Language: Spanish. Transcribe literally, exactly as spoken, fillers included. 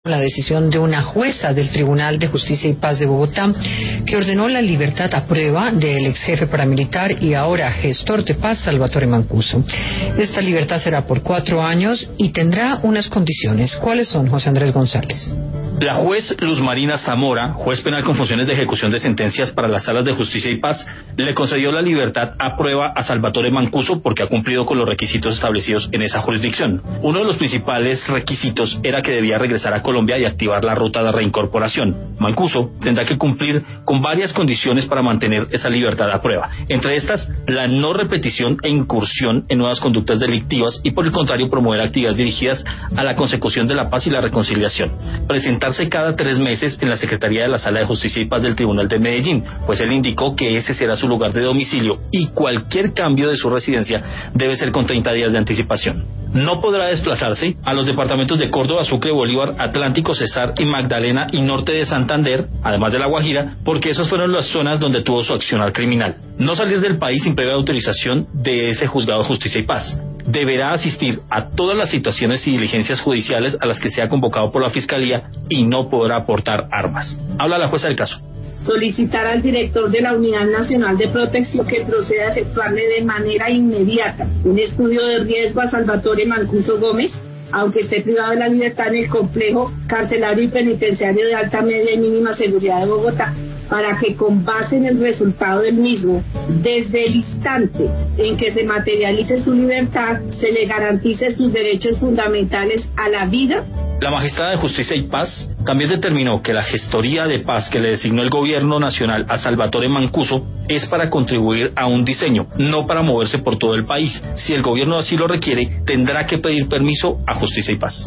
La decisión de una jueza del Tribunal de Justicia y Paz de Bogotá que ordenó la libertad a prueba del ex jefe paramilitar y ahora gestor de paz Salvatore Mancuso. Esta libertad será por cuatro años y tendrá unas condiciones. ¿Cuáles son, José Andrés González? La juez Luz Marina Zamora, juez penal con funciones de ejecución de sentencias para las salas de justicia y paz, le concedió la libertad a prueba a Salvatore Mancuso porque ha cumplido con los requisitos establecidos en esa jurisdicción. Uno de los principales requisitos era que debía regresar a Colombia y activar la ruta de reincorporación. Mancuso tendrá que cumplir con varias condiciones para mantener esa libertad a prueba. Entre estas, la no repetición e incursión en nuevas conductas delictivas y, por el contrario, promover actividades dirigidas a la consecución de la paz y la reconciliación. Presentar cada tres meses en la Secretaría de la Sala de Justicia y Paz del Tribunal de Medellín, pues él indicó que ese será su lugar de domicilio y cualquier cambio de su residencia debe ser con treinta días de anticipación. No podrá desplazarse a los departamentos de Córdoba, Sucre, Bolívar, Atlántico, Cesar y Magdalena y norte de Santander, además de La Guajira, porque esas fueron las zonas donde tuvo su accionar criminal. No salir del país sin previa autorización de ese juzgado de justicia y paz. Deberá asistir a todas las situaciones y diligencias judiciales a las que sea convocado por la Fiscalía y no podrá aportar armas. Habla la jueza del caso. Solicitar al director de la Unidad Nacional de Protección que proceda a efectuarle de manera inmediata un estudio de riesgo a Salvatore Mancuso Gómez, aunque esté privado de la libertad en el complejo carcelario y penitenciario de alta, media y mínima seguridad de Bogotá, para que con base en el resultado del mismo, desde el instante en que se materialice su libertad, se le garantice sus derechos fundamentales a la vida. La magistrada de Justicia y Paz también determinó que la gestoría de paz que le designó el gobierno nacional a Salvatore Mancuso es para contribuir a un diseño, no para moverse por todo el país. Si el gobierno así lo requiere, tendrá que pedir permiso a Justicia y Paz.